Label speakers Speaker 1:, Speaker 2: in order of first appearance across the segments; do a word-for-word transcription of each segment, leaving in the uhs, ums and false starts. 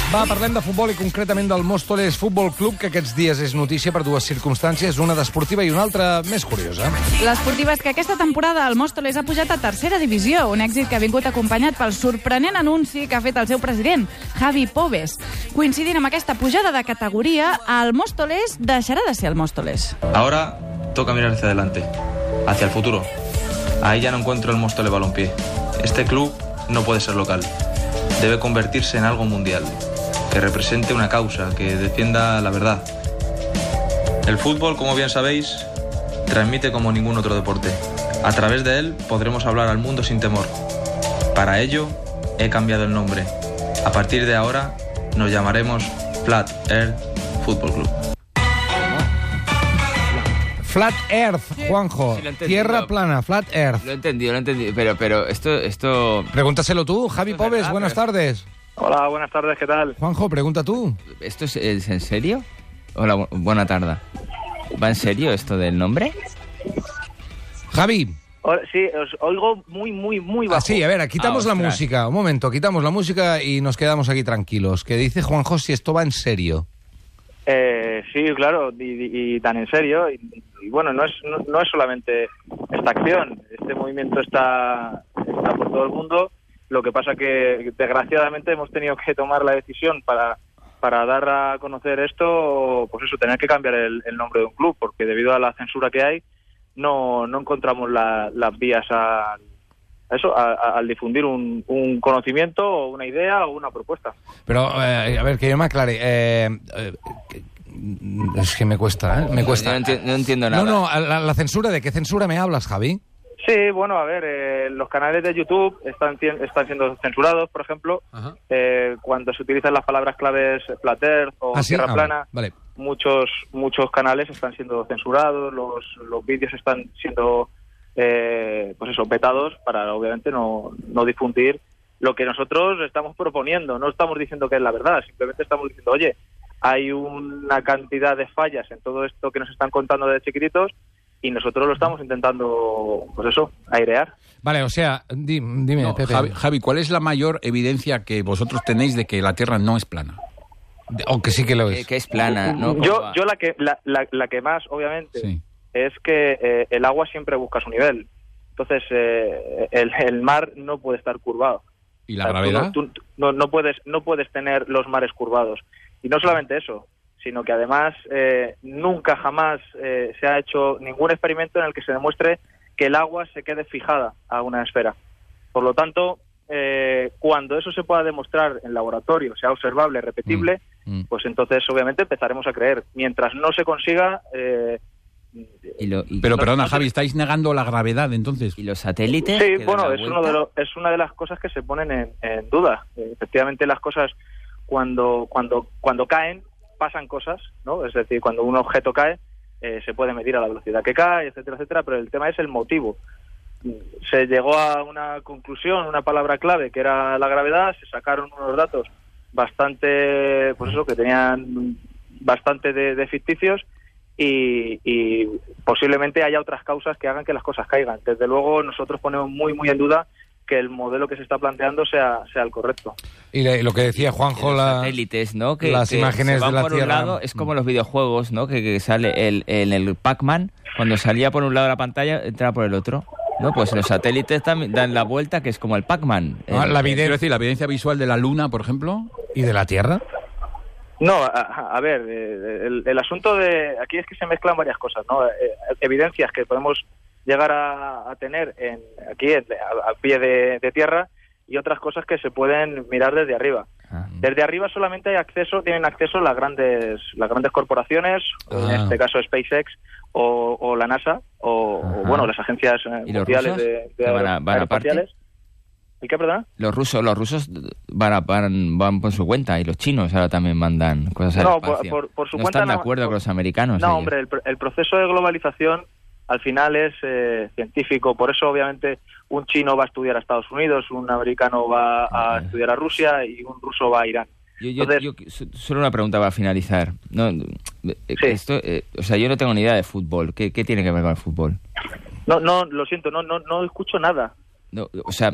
Speaker 1: Va, parlem de futbol i concretament del Móstoles Futbol Club, que aquests dies és notícia per dues circumstàncies, una d'esportiva i una altra més curiosa.
Speaker 2: L'esportiva és que aquesta temporada el Móstoles ha pujat a tercera divisió, un èxit que ha vingut acompanyat pel sorprenent anunci que ha fet el seu president, Javi Pobes. Coincidint amb aquesta pujada de categoria, el Móstoles deixarà de ser el Móstoles.
Speaker 3: Ahora toca mirar hacia adelante, hacia el futuro. Ahí ya no encuentro el Móstoles Balompié. Este club no puede ser local. Debe convertirse en algo mundial, que represente una causa, que defienda la verdad. El fútbol, como bien sabéis, transmite como ningún otro deporte. A través de él podremos hablar al mundo sin temor. Para ello, he cambiado el nombre. A partir de ahora, nos llamaremos Flat Earth Football Club.
Speaker 1: Flat Earth, Juanjo.
Speaker 4: Sí,
Speaker 1: Tierra plana, Flat Earth.
Speaker 4: Lo he entendido, lo he entendido. Pero, pero esto, esto...
Speaker 1: Pregúntaselo tú, Javi
Speaker 4: Esto es
Speaker 1: Pobes,
Speaker 4: verdad,
Speaker 1: buenas
Speaker 4: pero-
Speaker 1: tardes.
Speaker 5: Hola, buenas tardes, ¿qué tal?
Speaker 1: Juanjo, pregunta tú.
Speaker 4: ¿Esto es, es en serio? Hola, bu- buena tarde. ¿Va en serio esto del nombre?
Speaker 1: Javi.
Speaker 5: Hola, sí, os oigo muy, muy, muy bajo.
Speaker 1: Ah, sí, a ver, quitamos
Speaker 4: Ah,
Speaker 1: la
Speaker 4: ostras.
Speaker 1: música. Un momento, quitamos la música y nos quedamos aquí tranquilos. Que dice Juanjo si esto va en serio.
Speaker 5: Eh, sí, claro, y, y- y tan en serio. Y, y bueno, no es, no, no es solamente esta acción. Este movimiento está, está por todo el mundo. Lo que pasa que, desgraciadamente, hemos tenido que tomar la decisión para, para dar a conocer esto, pues eso, tener que cambiar el, el nombre de un club, porque debido a la censura que hay, no, no encontramos la- las vías a, a eso, a- a- al difundir un, un conocimiento o una idea o una propuesta.
Speaker 1: Pero, eh, a ver, que yo me aclare. Eh, eh, que- es que me cuesta, ¿eh? Me cuesta.
Speaker 4: No, enti- no entiendo nada.
Speaker 1: No, no, la, la censura, ¿de qué censura me hablas, Javi?
Speaker 5: Sí, bueno, a ver, eh, los canales de YouTube están, tien- están siendo censurados, por ejemplo, eh, cuando se utilizan las palabras claves Flat Earth o
Speaker 1: ¿Ah, sí?
Speaker 5: Tierra
Speaker 1: Ah,
Speaker 5: Plana.
Speaker 1: vale.
Speaker 5: Muchos muchos canales están siendo censurados, los, los vídeos están siendo, eh, pues eso, vetados para, obviamente, no, no difundir lo que nosotros estamos proponiendo. No estamos diciendo que es la verdad, simplemente estamos diciendo, oye, hay una cantidad de fallas en todo esto que nos están contando de chiquititos y nosotros lo estamos intentando, pues eso, airear.
Speaker 1: Vale, o sea, di- dime,
Speaker 6: No,
Speaker 1: Pepe.
Speaker 6: Javi, Javi, ¿cuál es la mayor evidencia que vosotros tenéis de que la Tierra no es plana?
Speaker 1: De- O que sí que lo
Speaker 4: Que,
Speaker 1: es.
Speaker 4: que es plana, ¿no? ¿Cómo
Speaker 5: Yo,
Speaker 4: va?
Speaker 5: yo la que la, la, la que más, obviamente,
Speaker 6: Sí.
Speaker 5: es que eh, el agua siempre busca su nivel. Entonces, eh, el, el mar no puede estar curvado.
Speaker 6: ¿Y la
Speaker 5: O sea, tú
Speaker 6: gravedad?
Speaker 5: no- tú no, no puedes no puedes tener los mares curvados. Y no solamente eso, sino que además eh, nunca jamás eh, se ha hecho ningún experimento en el que se demuestre que el agua se quede fijada a una esfera. Por lo tanto, eh, cuando eso se pueda demostrar en laboratorio, sea observable, repetible,
Speaker 1: Mm, mm.
Speaker 5: pues entonces obviamente empezaremos a creer. Mientras no se consiga... Eh,
Speaker 4: ¿Y, lo- y-
Speaker 6: Pero
Speaker 5: no-
Speaker 6: perdona,
Speaker 5: no sé.
Speaker 6: Javi, ¿estáis negando la gravedad entonces?
Speaker 4: y los satélites?
Speaker 5: Sí,
Speaker 4: que dan
Speaker 5: bueno,
Speaker 4: la
Speaker 5: es, uno
Speaker 4: vuelta?
Speaker 5: de lo- es una de las cosas que se ponen en, en duda. Eh, efectivamente, las cosas, cuando, cuando, cuando caen, pasan cosas, ¿no? Es decir, cuando un objeto cae, eh, se puede medir a la velocidad que cae, etcétera, etcétera, pero el tema es el motivo. Se llegó a una conclusión, una palabra clave, que era la gravedad, se sacaron unos datos bastante, pues eso, que tenían bastante de, de ficticios, y, y posiblemente haya otras causas que hagan que las cosas caigan. Desde luego, nosotros ponemos muy, muy en duda que el modelo que se está planteando sea, sea el correcto.
Speaker 1: Y le- lo que decía Juanjo,
Speaker 4: los
Speaker 1: la...
Speaker 4: satélites, ¿no? Que,
Speaker 1: las
Speaker 4: que
Speaker 1: imágenes
Speaker 4: se van
Speaker 1: de la
Speaker 4: por
Speaker 1: Tierra.
Speaker 4: un lado, es como los videojuegos, ¿no? Que, que sale el, el, el Pac-Man, cuando salía por un lado de la pantalla, entraba por el otro. No, pues los satélites también dan la vuelta, que es como el Pac-Man.
Speaker 1: Ah,
Speaker 4: El-
Speaker 1: la
Speaker 6: Quiero
Speaker 1: evidencia.
Speaker 6: decir, la evidencia visual de la Luna, por ejemplo.
Speaker 1: ¿Y de la Tierra?
Speaker 5: No, a, a ver, eh, el, el asunto de... Aquí es que se mezclan varias cosas, ¿no? Eh, evidencias que podemos llegar a, a tener en, aquí, en- a, a pie de, de tierra, y otras cosas que se pueden mirar desde arriba.
Speaker 4: Ah.
Speaker 5: Desde arriba solamente hay acceso, tienen acceso las grandes las grandes corporaciones,
Speaker 1: Ah.
Speaker 5: en este caso SpaceX o, o la NASA, o, o,
Speaker 4: Ajá.
Speaker 5: bueno, las agencias eh,
Speaker 4: ¿Y los
Speaker 5: mundiales
Speaker 4: rusos?
Speaker 5: de, de
Speaker 4: ¿Que van a-
Speaker 5: aero-
Speaker 4: van aparte?
Speaker 5: aeroespaciales. ¿Y qué, perdona?
Speaker 4: Los rusos, los rusos van, a- van, van por su cuenta, y los chinos ahora también mandan cosas al
Speaker 5: No, por-
Speaker 4: espacio.
Speaker 5: por- por su
Speaker 4: no
Speaker 5: cuenta
Speaker 4: están de
Speaker 5: no-
Speaker 4: acuerdo
Speaker 5: por-
Speaker 4: con los americanos.
Speaker 5: No,
Speaker 4: ellos.
Speaker 5: hombre, el, pr- el proceso de globalización al final es eh, científico. Por eso, obviamente, un chino va a estudiar a Estados Unidos, un americano va a
Speaker 4: Ah.
Speaker 5: estudiar a Rusia y un ruso va a Irán.
Speaker 4: Yo, yo,
Speaker 5: Entonces-
Speaker 4: yo- so- solo una pregunta para finalizar. No, eh,
Speaker 5: Sí.
Speaker 4: esto, eh, o sea, yo no tengo ni idea de fútbol. ¿Qué, qué tiene que ver con el fútbol?
Speaker 5: No, no, lo siento, no, no, no escucho nada.
Speaker 4: No, o sea,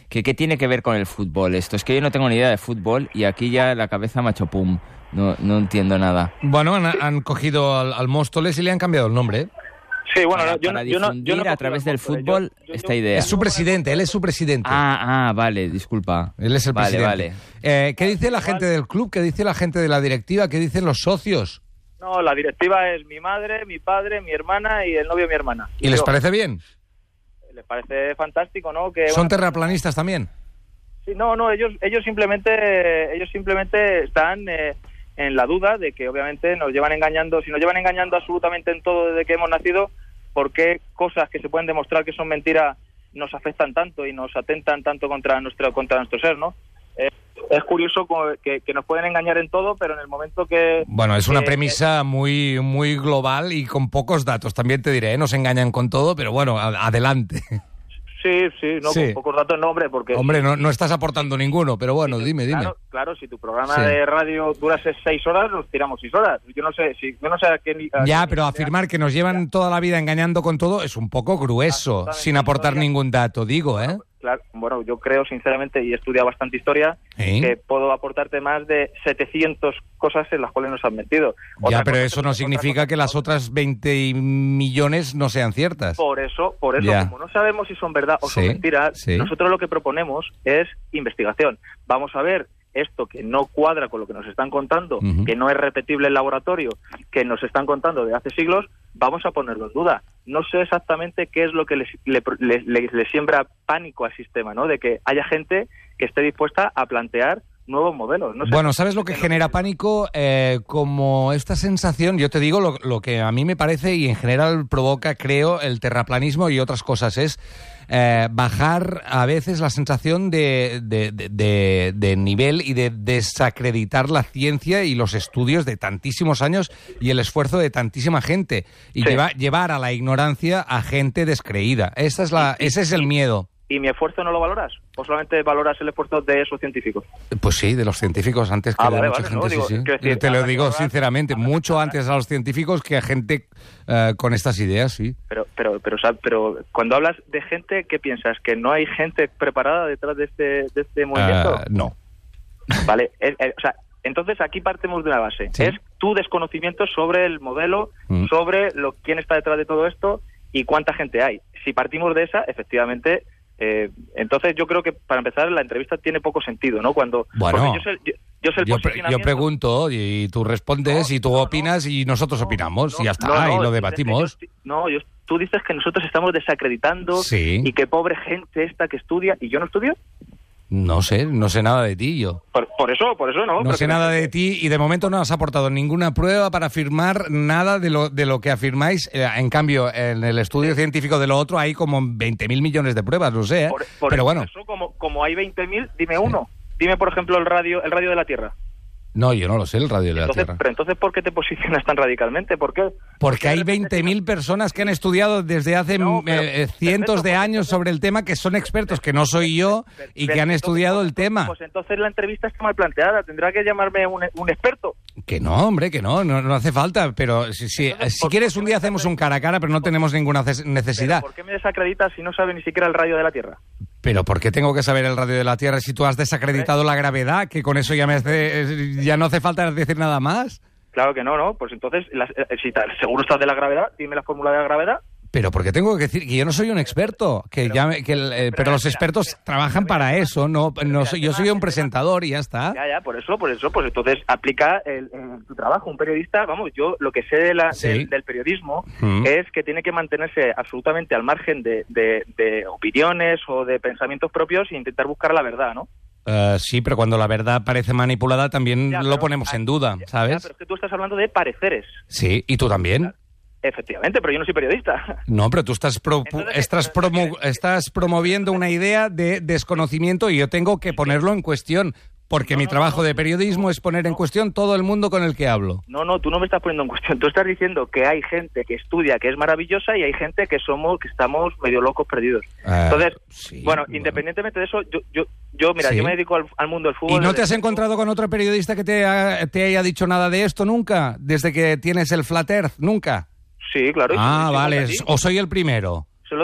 Speaker 4: que qué tiene que ver con el fútbol esto. Es que yo no tengo ni idea de fútbol y aquí ya la cabeza me ha hecho pum. No, no entiendo nada.
Speaker 1: Bueno, han, han cogido al, al Móstoles y le han cambiado el nombre, ¿eh?
Speaker 5: Sí, bueno,
Speaker 4: para,
Speaker 5: yo,
Speaker 4: para
Speaker 5: yo no,
Speaker 4: difundir
Speaker 5: yo no
Speaker 4: a través del
Speaker 5: Móstoles,
Speaker 4: fútbol
Speaker 5: yo- yo-
Speaker 4: esta
Speaker 5: yo-
Speaker 4: idea.
Speaker 1: Es su presidente, él es su presidente.
Speaker 4: Ah, ah, vale, disculpa.
Speaker 1: Él es el
Speaker 4: vale,
Speaker 1: presidente.
Speaker 4: Vale.
Speaker 1: Eh, ¿Qué dice la gente del club? ¿Qué dice la gente de la directiva? ¿Qué dicen los socios?
Speaker 5: No, la directiva es mi madre, mi padre, mi hermana y el novio de mi hermana.
Speaker 1: ¿Y les
Speaker 5: yo.
Speaker 1: parece bien?
Speaker 5: Les parece fantástico, ¿no? Que
Speaker 1: ¿Son
Speaker 5: una-
Speaker 1: terraplanistas también?
Speaker 5: Sí, no, no, ellos, ellos simplemente, ellos simplemente están eh, en la duda de que obviamente nos llevan engañando, si nos llevan engañando absolutamente en todo desde que hemos nacido, ¿por qué cosas que se pueden demostrar que son mentiras nos afectan tanto y nos atentan tanto contra nuestro, contra nuestro ser, ¿no? Eh, es curioso co- que, que nos pueden engañar en todo, pero en el momento que...
Speaker 1: Bueno, es una
Speaker 5: que-
Speaker 1: premisa muy, muy global y con pocos datos. También te diré, ¿eh? Nos engañan con todo, pero bueno, a- adelante.
Speaker 5: Sí, sí, no,
Speaker 1: Sí.
Speaker 5: con pocos datos no, hombre, porque...
Speaker 1: Hombre, no, no estás aportando ninguno, pero bueno, dime, dime.
Speaker 5: Claro, claro, si tu programa
Speaker 1: Sí.
Speaker 5: de radio dura se- seis horas, nos tiramos seis horas. Yo no sé, si, yo no sé a qué... ni- a
Speaker 1: Ya,
Speaker 5: qué-
Speaker 1: pero afirmar que nos llevan toda la vida engañando con todo es un poco grueso,
Speaker 5: Absolutamente.
Speaker 1: sin aportar
Speaker 5: Todavía-
Speaker 1: ningún dato, digo, ¿eh?
Speaker 5: Claro, bueno, yo creo sinceramente, y he estudiado bastante historia,
Speaker 1: ¿Sí?
Speaker 5: que puedo aportarte más de setecientas cosas en las cuales nos han metido.
Speaker 1: Ya,
Speaker 5: Otra
Speaker 1: pero
Speaker 5: cosa
Speaker 1: eso
Speaker 5: que-
Speaker 1: no
Speaker 5: otra
Speaker 1: significa
Speaker 5: cosa
Speaker 1: que las otras veinte millones no sean ciertas.
Speaker 5: Por eso, por eso,
Speaker 1: Ya.
Speaker 5: como no sabemos si son verdad o son
Speaker 1: Sí,
Speaker 5: mentiras,
Speaker 1: sí.
Speaker 5: nosotros lo que proponemos es investigación. Vamos a ver esto que no cuadra con lo que nos están contando,
Speaker 1: Ujú.
Speaker 5: que no es repetible en laboratorio, que nos están contando de hace siglos, vamos a ponerlo en duda. No sé exactamente qué es lo que les, le, le- le- le siembra pánico al sistema, ¿no? De que haya gente que esté dispuesta a plantear nuevos modelos. No sé
Speaker 1: Bueno, ¿sabes lo que genera pánico? Eh, como esta sensación, yo te digo lo, lo que a mí me parece y en general provoca, creo, el terraplanismo y otras cosas, es eh, bajar a veces la sensación de, de, de- de- de nivel y de desacreditar la ciencia y los estudios de tantísimos años y el esfuerzo de tantísima gente y
Speaker 5: Sí.
Speaker 1: lleva- llevar a la ignorancia a gente descreída. Esa es la, ese es el miedo.
Speaker 5: ¿Y mi esfuerzo no lo valoras? ¿O solamente valoras el esfuerzo de esos científicos?
Speaker 1: Pues sí, de los científicos antes que
Speaker 5: Ah,
Speaker 1: de
Speaker 5: vale,
Speaker 1: mucha
Speaker 5: vale,
Speaker 1: gente,
Speaker 5: no,
Speaker 1: sí,
Speaker 5: digo,
Speaker 1: sí.
Speaker 5: quiero decir,
Speaker 1: Te lo
Speaker 5: habrá que
Speaker 1: digo
Speaker 5: valorar-
Speaker 1: sinceramente,
Speaker 5: habrá que
Speaker 1: mucho
Speaker 5: valorar.
Speaker 1: antes a los científicos que a gente eh, con estas ideas, sí.
Speaker 5: Pero, pero, pero, o sea, pero cuando hablas de gente, ¿qué piensas? ¿Que no hay gente preparada detrás de este, de este movimiento?
Speaker 1: Ah, no.
Speaker 5: Vale, eh, eh, o sea, entonces aquí partimos de una base.
Speaker 1: Sí.
Speaker 5: Es tu desconocimiento sobre el modelo,
Speaker 1: Mm.
Speaker 5: sobre lo quién está detrás de todo esto y cuánta gente hay. Si partimos de esa, efectivamente, eh, entonces yo creo que para empezar la entrevista tiene poco sentido, ¿no? Cuando
Speaker 1: Bueno.
Speaker 5: porque yo sé, yo, yo sé el
Speaker 1: Yo, pre-
Speaker 5: posicionamiento.
Speaker 1: yo pregunto y tú respondes
Speaker 5: No,
Speaker 1: y tú
Speaker 5: no,
Speaker 1: opinas y nosotros
Speaker 5: No,
Speaker 1: opinamos
Speaker 5: no,
Speaker 1: y ya está,
Speaker 5: no, no,
Speaker 1: y lo
Speaker 5: dices
Speaker 1: debatimos.
Speaker 5: que yo estoy- no, yo, tú dices que nosotros estamos desacreditando
Speaker 1: Sí.
Speaker 5: y que pobre gente esta que estudia y yo no estudio.
Speaker 1: No sé, no sé nada de ti yo.
Speaker 5: Por, por eso, por eso no.
Speaker 1: No
Speaker 5: pero
Speaker 1: sé
Speaker 5: que-
Speaker 1: nada de ti y de momento no has aportado ninguna prueba para afirmar nada de lo, de lo que afirmáis. Eh, En cambio, en el estudio científico de lo otro hay como veinte mil millones de pruebas, no sé, ¿eh?
Speaker 5: Por, por
Speaker 1: Pero
Speaker 5: eso,
Speaker 1: bueno,
Speaker 5: eso, como, como hay veinte mil, dime uno. Dime, por ejemplo, el radio el radio de la Tierra.
Speaker 1: no, yo no lo sé, el radio de la
Speaker 5: Entonces,
Speaker 1: Tierra.
Speaker 5: pero entonces, ¿por qué te posicionas tan radicalmente? ¿Por qué?
Speaker 1: Porque hay
Speaker 5: de repente
Speaker 1: veinte mil personas que han estudiado desde hace
Speaker 5: No,
Speaker 1: mm,
Speaker 5: pero-
Speaker 1: eh, cientos
Speaker 5: perfecto,
Speaker 1: de
Speaker 5: pues
Speaker 1: años
Speaker 5: entonces-
Speaker 1: sobre el tema, que son expertos, que no soy yo, y que han
Speaker 5: Entonces,
Speaker 1: estudiado el
Speaker 5: pues,
Speaker 1: tema.
Speaker 5: Pues entonces la entrevista está mal planteada. Tendrá que llamarme un, un experto.
Speaker 1: Que no, hombre, que no, no, no hace falta. Pero si, si,
Speaker 5: Entonces,
Speaker 1: si
Speaker 5: ¿por-
Speaker 1: quieres
Speaker 5: por
Speaker 1: un
Speaker 5: qué
Speaker 1: día
Speaker 5: me
Speaker 1: hacemos un
Speaker 5: desacreditas?
Speaker 1: cara a cara, pero no tenemos ninguna ces- necesidad.
Speaker 5: ¿Pero ¿Por qué me desacreditas si no sabe ni siquiera el radio de la Tierra?
Speaker 1: Pero ¿por qué tengo que saber el radio de la Tierra si tú has desacreditado la gravedad? Que con eso ya, me hace- ya no hace falta decir nada más.
Speaker 5: Claro que no, ¿no? Pues entonces, las- eh, si tal, seguro estás de la gravedad, dime la fórmula de la gravedad.
Speaker 1: Pero ¿por qué tengo que decir que yo no soy un experto? Que
Speaker 5: Pero-
Speaker 1: ya me- que el- eh, pero los
Speaker 5: mira,
Speaker 1: expertos
Speaker 5: mira,
Speaker 1: trabajan
Speaker 5: mira,
Speaker 1: para
Speaker 5: mira,
Speaker 1: eso, no,
Speaker 5: pero
Speaker 1: no
Speaker 5: mira,
Speaker 1: soy,
Speaker 5: el
Speaker 1: yo
Speaker 5: tema-
Speaker 1: soy un
Speaker 5: el tema-
Speaker 1: presentador y ya está.
Speaker 5: Ya, ya, por eso, por eso, pues entonces aplica el, el- tu trabajo. Un periodista, vamos, yo lo que sé de la,
Speaker 1: Sí.
Speaker 5: del, del periodismo
Speaker 1: Mm.
Speaker 5: es que tiene que mantenerse absolutamente al margen de, de- de opiniones o de pensamientos propios e intentar buscar la verdad, ¿no?
Speaker 1: Eh, sí, pero cuando la verdad parece manipulada también
Speaker 5: Ya,
Speaker 1: lo
Speaker 5: pero-
Speaker 1: ponemos en
Speaker 5: ah,
Speaker 1: duda,
Speaker 5: ya,
Speaker 1: ¿sabes?
Speaker 5: ya, pero es que tú estás hablando de pareceres.
Speaker 1: Sí, y tú también.
Speaker 5: Efectivamente, pero yo no soy periodista.
Speaker 1: No, pero tú estás, pro-
Speaker 5: Entonces,
Speaker 1: estás,
Speaker 5: ¿qué-
Speaker 1: promo- estás promoviendo una idea de desconocimiento y yo tengo que ponerlo en cuestión, porque
Speaker 5: No,
Speaker 1: mi
Speaker 5: no,
Speaker 1: trabajo
Speaker 5: no,
Speaker 1: de periodismo es poner en cuestión todo el mundo con el que hablo.
Speaker 5: No, no, tú no me estás poniendo en cuestión. Tú estás diciendo que hay gente que estudia, que es maravillosa, y hay gente que somos, que estamos medio locos perdidos.
Speaker 1: Ah,
Speaker 5: Entonces,
Speaker 1: sí,
Speaker 5: bueno,
Speaker 1: bueno.
Speaker 5: independientemente de eso, yo, yo, yo mira,
Speaker 1: Sí.
Speaker 5: yo me dedico al, al mundo del
Speaker 1: ¿Y
Speaker 5: fútbol.
Speaker 1: no te
Speaker 5: desde-
Speaker 1: has encontrado con otro periodista que te, ha- te haya dicho nada de esto nunca? Desde que tienes el Flat Earth, nunca.
Speaker 5: Sí, claro. y
Speaker 1: Ah,
Speaker 5: sí, sí,
Speaker 1: vale,
Speaker 5: sí.
Speaker 1: o soy el primero.
Speaker 5: Se lo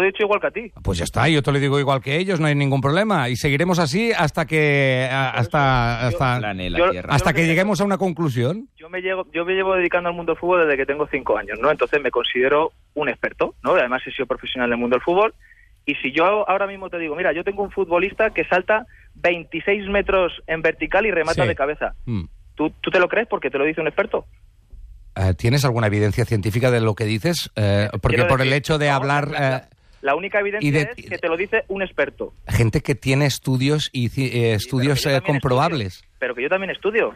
Speaker 5: he dicho igual que a ti.
Speaker 1: Pues ya está, yo te lo digo igual que ellos, no hay ningún problema. Y seguiremos así hasta que a- hasta hasta,
Speaker 4: Plane la
Speaker 5: yo-
Speaker 4: Tierra.
Speaker 1: hasta
Speaker 5: yo
Speaker 1: que
Speaker 5: me-
Speaker 1: lleguemos a una conclusión.
Speaker 5: Yo me, llevo, yo me llevo dedicando al mundo del fútbol desde que tengo cinco años, ¿no? Entonces me considero un experto, ¿no? Además he sido profesional en el mundo del fútbol. Y si yo ahora mismo te digo, mira, yo tengo un futbolista que salta veintiséis metros en vertical y remata
Speaker 1: Sí.
Speaker 5: de cabeza.
Speaker 1: Mm.
Speaker 5: ¿Tú, ¿Tú te lo crees porque te lo dice un experto?
Speaker 1: Eh, ¿Tienes alguna evidencia científica de lo que dices? Eh, porque
Speaker 5: Quiero
Speaker 1: por el
Speaker 5: decir,
Speaker 1: hecho de
Speaker 5: no,
Speaker 1: hablar...
Speaker 5: La, la-
Speaker 1: eh,
Speaker 5: la única evidencia
Speaker 1: y de-
Speaker 5: es que te lo dice un experto.
Speaker 1: gente que tiene estudios y ci- eh, estudios
Speaker 5: Pero que yo
Speaker 1: eh,
Speaker 5: también
Speaker 1: comprobables.
Speaker 5: estudio, pero que yo también estudio.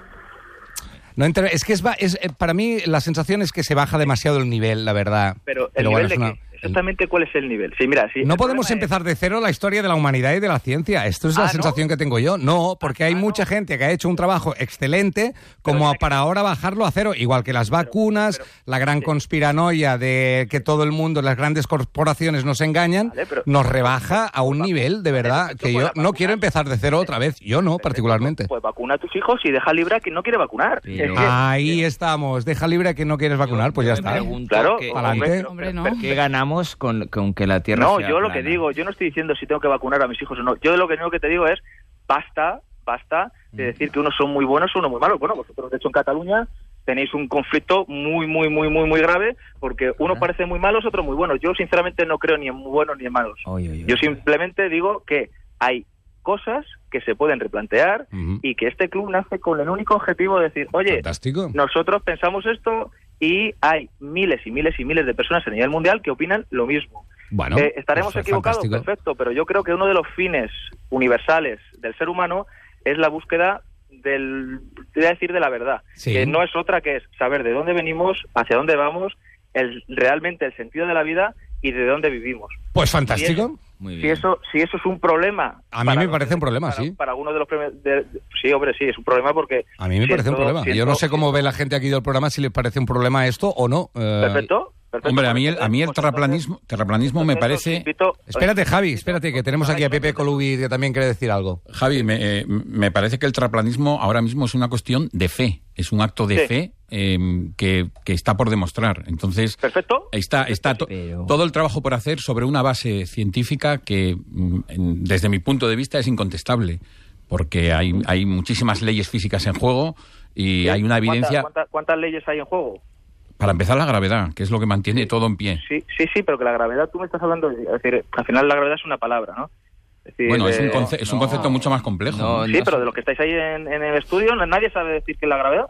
Speaker 1: No enter- es que es, ba- es eh, para mí la sensación es que se baja demasiado el nivel, la verdad.
Speaker 5: Pero el
Speaker 1: bueno,
Speaker 5: nivel
Speaker 1: es
Speaker 5: de
Speaker 1: una-
Speaker 5: qué? Exactamente cuál es el nivel. Sí, mira, sí,
Speaker 1: No
Speaker 5: el
Speaker 1: podemos
Speaker 5: problema es-
Speaker 1: empezar de cero la historia de la humanidad y de la ciencia. Esto es la
Speaker 5: Ah, ¿no?
Speaker 1: sensación que tengo yo. No, porque hay
Speaker 5: Ah, ¿no?
Speaker 1: mucha gente que ha hecho un trabajo excelente como
Speaker 5: mira que-
Speaker 1: para ahora bajarlo a cero. Igual que las vacunas,
Speaker 5: pero-
Speaker 1: la gran
Speaker 5: sí.
Speaker 1: conspiranoia de que todo el mundo, las grandes corporaciones nos engañan,
Speaker 5: Vale, pero-
Speaker 1: nos rebaja a un nivel, de verdad,
Speaker 5: perfecto,
Speaker 1: que
Speaker 5: pues
Speaker 1: yo
Speaker 5: las
Speaker 1: no
Speaker 5: vacunas-
Speaker 1: quiero empezar de cero otra vez. Yo no, particularmente.
Speaker 5: Pues vacuna a tus hijos y deja libre a quien no quiere vacunar.
Speaker 4: Pero-
Speaker 5: Es que-
Speaker 1: Ahí estamos. Deja libre a quien no quieres vacunar, pues ya
Speaker 4: Yo me
Speaker 1: está.
Speaker 4: pregunto
Speaker 5: Claro,
Speaker 4: que-
Speaker 1: Adelante.
Speaker 2: Hombre, no.
Speaker 4: ¿Qué ganamos con, con que la Tierra
Speaker 5: No,
Speaker 4: sea
Speaker 5: yo lo
Speaker 4: plana?
Speaker 5: que digo, yo no estoy diciendo si tengo que vacunar a mis hijos o no. Yo lo que único que te digo es, basta, basta de decir que unos son muy buenos o unos muy malos. Bueno, vosotros de hecho en Cataluña tenéis un conflicto muy, muy, muy, muy, muy grave porque unos
Speaker 4: Ah.
Speaker 5: parecen muy malos, otros muy buenos. Yo sinceramente no creo ni en muy buenos ni en malos.
Speaker 4: Oy, oy, oy.
Speaker 5: Yo simplemente digo que hay cosas que se pueden replantear
Speaker 1: Ujú.
Speaker 5: y que este club nace con el único objetivo de decir, oye,
Speaker 1: Fantástico.
Speaker 5: nosotros pensamos esto y hay miles y miles y miles de personas a nivel mundial que opinan lo mismo.
Speaker 1: Bueno,
Speaker 5: Eh, ¿Estaremos
Speaker 1: pues,
Speaker 5: equivocados?
Speaker 1: fantástico.
Speaker 5: Perfecto, pero yo creo que uno de los fines universales del ser humano es la búsqueda del, te voy a decir, de la verdad,
Speaker 1: Sí.
Speaker 5: que no es otra que es saber de dónde venimos, hacia dónde vamos, el, realmente el sentido de la vida y de dónde vivimos.
Speaker 1: Pues fantástico.
Speaker 4: Muy
Speaker 5: Si
Speaker 4: bien.
Speaker 5: eso, si eso es un problema...
Speaker 1: A mí
Speaker 5: para
Speaker 1: me
Speaker 5: los-
Speaker 1: parece un problema,
Speaker 5: para-
Speaker 1: sí.
Speaker 5: Para algunos de los premios... de- sí, hombre, sí, es un problema porque...
Speaker 1: A mí me parece un
Speaker 5: siento-
Speaker 1: problema. Yo
Speaker 5: siento-
Speaker 1: no sé cómo ve la gente aquí del programa, si les parece un problema esto o no. Eh,
Speaker 5: Perfecto. perfecto.
Speaker 6: Hombre, a mí el, a mí el
Speaker 5: Pues
Speaker 6: terraplanismo, terraplanismo me
Speaker 5: entonces, os
Speaker 6: parece...
Speaker 5: invito-
Speaker 1: Espérate, Javi, espérate, que tenemos aquí a Pepe Colubi que también quiere decir algo.
Speaker 6: Javi, me, eh, me parece que el terraplanismo ahora mismo es una cuestión de fe, es un acto de
Speaker 5: Sí.
Speaker 6: fe eh, que, que está por demostrar. Entonces,
Speaker 5: Perfecto.
Speaker 6: está, está to-
Speaker 4: Pero-
Speaker 6: todo el trabajo por hacer sobre una base científica que, mm, en- desde mi punto de vista, es incontestable, porque hay, hay muchísimas leyes físicas en juego y hay una
Speaker 5: ¿Cuántas-
Speaker 6: evidencia,
Speaker 5: ¿Cuántas, cuántas leyes hay en juego?
Speaker 6: para empezar, la gravedad, que es lo que mantiene todo en pie.
Speaker 5: Sí, sí, sí, pero que la gravedad, tú me estás hablando, es decir, al final la gravedad es una palabra, ¿no? Es decir,
Speaker 6: Bueno, es un,
Speaker 5: de-
Speaker 6: conce- es un
Speaker 4: no.
Speaker 6: concepto mucho más complejo.
Speaker 4: No,
Speaker 5: Sí, pero de los que estáis ahí en, en el estudio, no- nadie sabe decir que es la gravedad.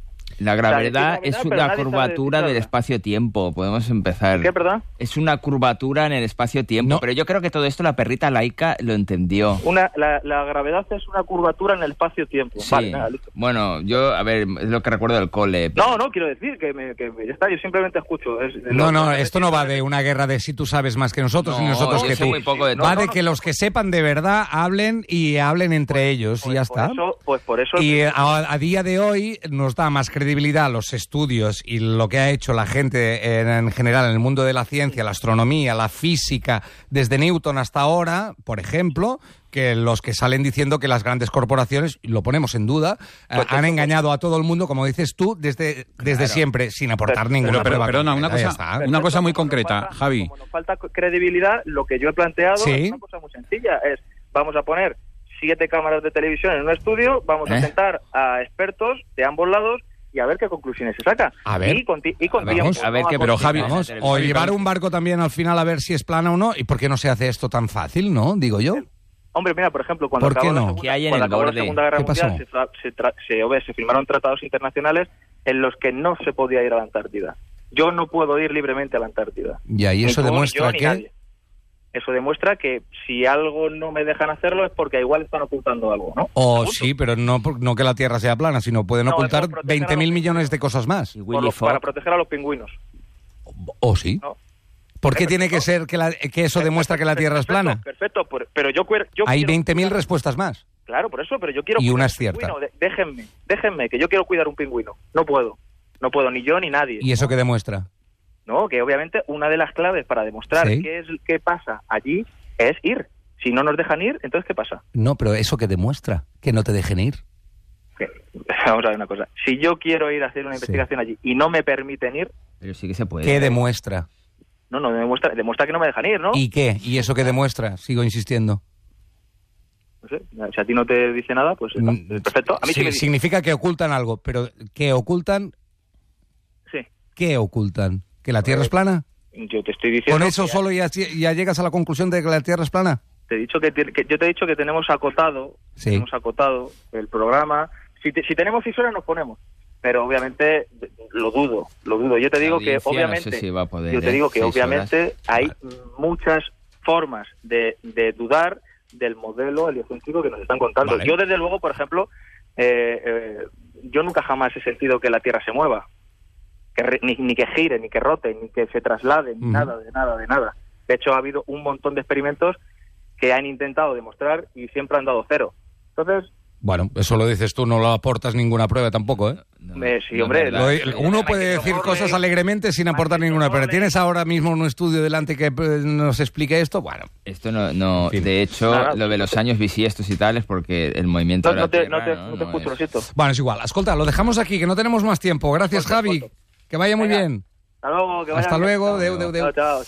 Speaker 4: La
Speaker 5: sea, decir
Speaker 4: gravedad
Speaker 5: gravedad,
Speaker 4: es
Speaker 5: pero
Speaker 4: una
Speaker 5: nadie sabe
Speaker 4: curvatura
Speaker 5: decirlo.
Speaker 4: del espacio-tiempo. Podemos empezar.
Speaker 5: ¿Qué, perdón?
Speaker 4: Es una curvatura en el espacio-tiempo.
Speaker 1: No.
Speaker 4: Pero yo creo que todo esto la perrita laica lo entendió.
Speaker 5: Una, la, la gravedad es una curvatura en el espacio-tiempo.
Speaker 4: Sí.
Speaker 5: Vale, nada, listo.
Speaker 4: Bueno, yo, a ver, es lo que recuerdo del cole.
Speaker 5: No, no, quiero decir que, me, que me- ya está, yo simplemente escucho. Es-
Speaker 1: No,
Speaker 5: lo-
Speaker 1: no, esto no va de una guerra de si tú sabes más que nosotros y
Speaker 4: No,
Speaker 1: nosotros
Speaker 4: yo
Speaker 1: que
Speaker 4: sé
Speaker 1: tú.
Speaker 4: muy poco de
Speaker 1: Va
Speaker 5: todo.
Speaker 1: de
Speaker 5: No,
Speaker 1: que
Speaker 5: no.
Speaker 1: los que sepan de verdad hablen y hablen entre ellos y
Speaker 5: pues
Speaker 1: ya
Speaker 5: por
Speaker 1: está.
Speaker 5: eso- pues por eso...
Speaker 1: Y eh, a, a día de hoy nos da más credibilidad los estudios y lo que ha hecho la gente en, en general en el mundo de la ciencia, la astronomía, la física, desde Newton hasta ahora, por ejemplo, que los que salen diciendo que las grandes corporaciones, y lo ponemos en duda, eh,
Speaker 5: Pues
Speaker 1: han
Speaker 5: eso,
Speaker 1: engañado a todo el mundo, como dices tú, desde, desde siempre, sin aportar
Speaker 5: Pero-
Speaker 1: ninguna
Speaker 6: Pero, pero,
Speaker 1: prueba
Speaker 6: perdona, una
Speaker 1: concreta, ya
Speaker 6: cosa,
Speaker 1: está.
Speaker 6: una cosa muy
Speaker 5: Como nos
Speaker 6: concreta,
Speaker 5: falta-
Speaker 6: Javi.
Speaker 5: Como nos falta credibilidad, lo que yo he planteado
Speaker 1: Sí.
Speaker 5: es una cosa muy sencilla. Es, vamos a poner siete cámaras de televisión en un estudio, vamos a
Speaker 4: ¿Eh?
Speaker 5: sentar a expertos de ambos lados y a ver qué conclusiones se saca.
Speaker 1: A ver.
Speaker 5: Y con, ti- y con
Speaker 4: A ver,
Speaker 5: tiempo.
Speaker 4: a ver
Speaker 5: no
Speaker 4: qué-
Speaker 5: a
Speaker 6: pero,
Speaker 5: cortina.
Speaker 6: Javi,
Speaker 1: Vamos,
Speaker 4: Sí,
Speaker 1: o
Speaker 4: pero-
Speaker 1: llevar un barco también al final a ver si es plana o no. ¿Y por qué no se hace esto tan fácil, no? Digo yo.
Speaker 5: Hombre, mira, por ejemplo, cuando
Speaker 1: ¿Por qué
Speaker 5: acabó la
Speaker 1: no?
Speaker 5: Segunda,
Speaker 4: ¿Qué hay en
Speaker 5: cuando
Speaker 4: el
Speaker 5: acabó la
Speaker 4: borde?
Speaker 5: Segunda Guerra
Speaker 1: ¿Qué pasó?
Speaker 5: Mundial, se, fra- se, tra- se, hombre, se firmaron tratados internacionales en los que no se podía ir a la Antártida. Yo no puedo ir libremente a la Antártida.
Speaker 1: Ya, y
Speaker 5: Ni
Speaker 1: eso
Speaker 5: tú, ni
Speaker 1: demuestra
Speaker 5: yo, ni
Speaker 1: que...
Speaker 5: nadie. Eso demuestra que si algo no me dejan hacerlo es porque igual están ocultando algo, ¿no?
Speaker 1: O
Speaker 5: Punto.
Speaker 1: sí, pero no, por- no que la Tierra sea plana, sino pueden
Speaker 5: No,
Speaker 1: ocultar
Speaker 5: es por proteger
Speaker 1: veinte
Speaker 5: a
Speaker 1: mil
Speaker 5: los
Speaker 1: millones de cosas más.
Speaker 4: Y
Speaker 5: Por
Speaker 4: Willy
Speaker 5: lo- para
Speaker 4: Fogg.
Speaker 5: proteger a los pingüinos.
Speaker 1: ¿O sí?
Speaker 5: No.
Speaker 1: ¿Por qué
Speaker 5: Perfecto.
Speaker 1: tiene que ser que, la- que eso demuestra que la Tierra es
Speaker 5: Perfecto,
Speaker 1: plana?
Speaker 5: Perfecto, por- pero yo, cuer- yo
Speaker 1: Hay
Speaker 5: quiero
Speaker 1: veinte mil
Speaker 5: cuidar-
Speaker 1: respuestas más.
Speaker 5: Claro, por eso, pero yo quiero
Speaker 1: Y
Speaker 5: cuidar
Speaker 1: una
Speaker 5: un
Speaker 1: es cierta.
Speaker 5: pingüino. De- déjenme, déjenme, que yo quiero cuidar un pingüino. No puedo. No puedo, ni yo ni nadie.
Speaker 1: ¿Y eso qué demuestra?
Speaker 5: No, que obviamente una de las claves para demostrar
Speaker 1: Sí.
Speaker 5: qué es qué pasa allí es ir. Si no nos dejan ir, entonces ¿qué pasa?
Speaker 1: No, pero eso qué demuestra, que no te dejen ir.
Speaker 5: Que- Vamos a ver una cosa. Si yo quiero ir a hacer una
Speaker 1: Sí.
Speaker 5: investigación allí y no me permiten ir,
Speaker 4: Pero sí que se puede.
Speaker 1: ¿Qué demuestra?
Speaker 5: No, no, demuestra, demuestra que no me dejan ir, ¿no?
Speaker 1: ¿Y qué? ¿Y eso qué demuestra? Sigo insistiendo.
Speaker 5: No sé, si a ti no te dice nada, pues está, perfecto. A mí sí, sí me dice.
Speaker 1: Significa que ocultan algo, pero ¿qué ocultan?
Speaker 5: Sí.
Speaker 1: ¿Qué ocultan? ¿Que la Tierra es plana?
Speaker 5: Yo te estoy diciendo...
Speaker 1: ¿Con eso
Speaker 5: que
Speaker 1: solo ya, ya llegas a la conclusión de que la Tierra es plana?
Speaker 5: Te he dicho que, que yo te he dicho que tenemos acotado,
Speaker 1: sí.
Speaker 5: tenemos acotado el programa. Si, te, si tenemos fisuras nos ponemos, pero obviamente lo dudo, lo dudo. Yo te digo que obviamente,
Speaker 4: no sé si va a poder,
Speaker 5: yo te digo que
Speaker 4: ¿eh?
Speaker 5: obviamente
Speaker 4: horas.
Speaker 5: hay muchas formas de, de dudar del modelo heliocéntrico que nos están contando.
Speaker 1: Vale.
Speaker 5: Yo desde luego, por ejemplo, eh, eh, yo nunca jamás he sentido que la Tierra se mueva, que re, ni, ni que gire, ni que rote, ni que se traslade, ni uh-huh. nada, de nada, de nada. De hecho, ha habido un montón de experimentos que han intentado demostrar y siempre han dado cero. Entonces...
Speaker 1: Bueno, eso lo dices tú, no lo aportas ninguna prueba tampoco, ¿eh?
Speaker 5: No, eh sí, hombre.
Speaker 1: No, lo, uno puede decir cosas alegremente sin aportar ninguna, pero ¿tienes ahora mismo un estudio delante que nos explique esto? Bueno.
Speaker 4: Esto no, no
Speaker 1: en fin.
Speaker 4: De hecho, nada, lo de los años bisiestos y tal es porque el movimiento
Speaker 5: no,
Speaker 4: de la
Speaker 5: no te,
Speaker 4: Tierra,
Speaker 5: no te,
Speaker 4: no,
Speaker 5: no te
Speaker 4: no
Speaker 5: escucho,
Speaker 4: es...
Speaker 5: lo siento.
Speaker 1: Bueno, es igual. Escolta, lo dejamos aquí, que no tenemos más tiempo. Gracias, Javi. Que vaya muy bien.
Speaker 5: Hasta luego. Que vaya
Speaker 1: Hasta
Speaker 5: bien.
Speaker 1: luego. Deu, deu, deu.
Speaker 5: Chao, chao.